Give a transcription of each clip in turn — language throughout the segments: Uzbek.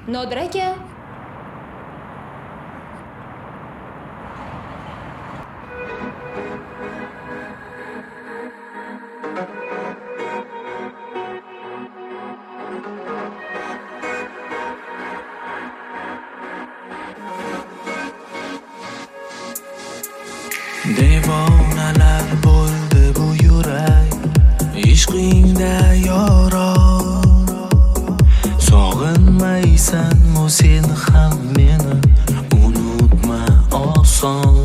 Nodir aka. Devonalar bo'ldi bu yurak ishqingda yoro. Sog'inmaysanmi sen ham meni, unutma oson.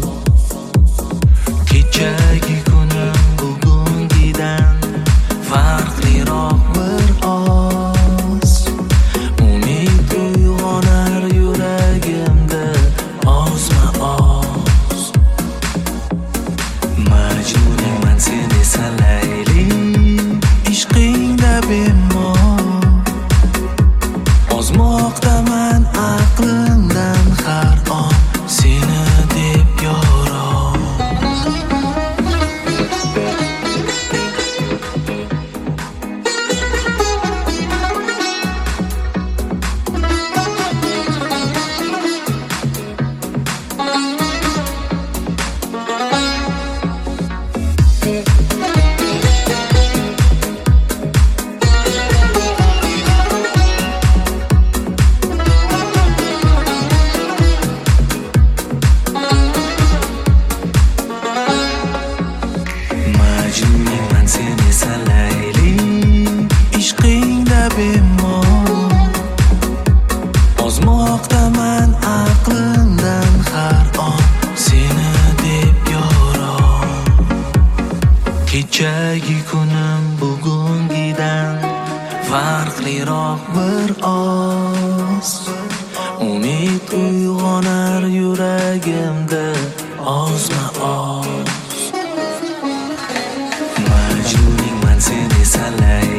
Kechagi kunim bugungidan farqliroq bir oz. Umid uyg'onar yuragimda ozma oz. Majnunman sen esa Layli, ishqingda bemor. Ozmoqdaman aqlimdan har on seni deb yoro. Majnunman sen esa Layli, ishqingda bemor. Ozmoqdaman aqlimdan har on seni deb yoro. Kechagi kunim bugungidan farqliroq bir oz. Umid uyg'onar yuragimda ozma oz. Majnunman sen esa Layli.